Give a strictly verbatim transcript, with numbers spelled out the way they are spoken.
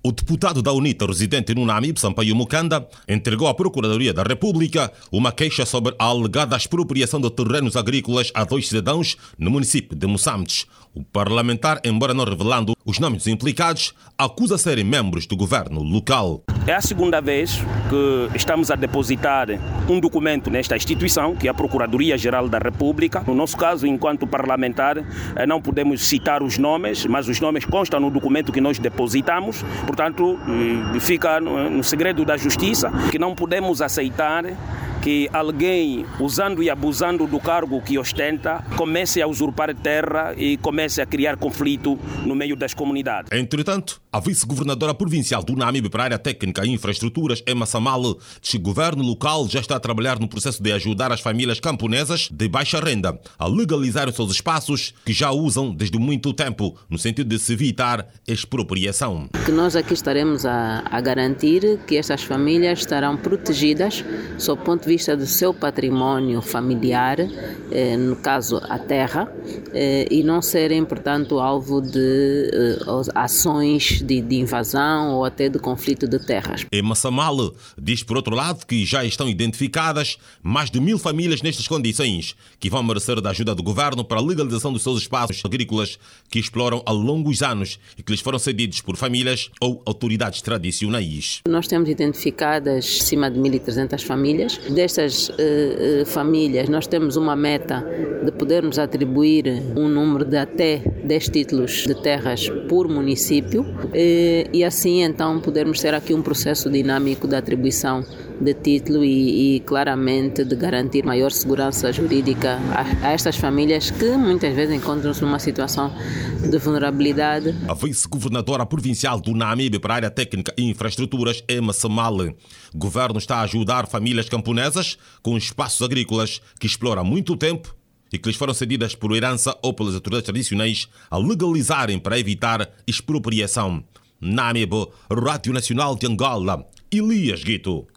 O deputado da UNITA residente no Namibe, Sampaio Mukanda, entregou à Procuradoria da República uma queixa sobre a alegada expropriação de terrenos agrícolas a dois cidadãos no município de Moçambique. O parlamentar, embora não revelando os nomes dos implicados, acusa serem membros do governo local. É a segunda vez que estamos a depositar um documento nesta instituição, que é a Procuradoria-Geral da República. No nosso caso, enquanto parlamentar, não podemos citar os nomes, mas os nomes constam no documento que nós depositamos. Portanto, fica no segredo da justiça que não podemos aceitar que alguém, usando e abusando do cargo que ostenta, comece a usurpar terra e comece a criar conflito no meio das comunidades. Entretanto, a vice-governadora provincial do Namibe para a área técnica e infraestruturas, Emma Samale, diz que o governo local já está a trabalhar no processo de ajudar as famílias camponesas de baixa renda a legalizar os seus espaços que já usam desde muito tempo, no sentido de se evitar expropriação. Que nós aqui estaremos a, a garantir que estas famílias estarão protegidas sob o ponto de vista do seu património familiar, eh, no caso a terra, eh, e não serem, portanto, alvo de eh, ações de, de invasão ou até de conflito de terras. Emma Samale diz, por outro lado, que já estão identificadas mais de mil famílias nestas condições, que vão merecer da ajuda do governo para a legalização dos seus espaços agrícolas que exploram há longos anos e que lhes foram cedidos por famílias ou autoridades tradicionais. Nós temos identificadas acima de mil e trezentas famílias. Destas uh, uh, famílias, nós temos uma meta de podermos atribuir um número de até dez títulos de terras por município e, e assim então podermos ter aqui um processo dinâmico de atribuição de título e, e claramente de garantir maior segurança jurídica a, a estas famílias que muitas vezes encontram-se numa situação de vulnerabilidade. A vice-governadora provincial do Namibe para a área técnica e infraestruturas, Emma Samale. O governo está a ajudar famílias camponesas com espaços agrícolas que exploram há muito tempo e que lhes foram cedidas por herança ou pelas autoridades tradicionais a legalizarem para evitar expropriação. Namibe, Rádio Nacional de Angola, Elias Guito.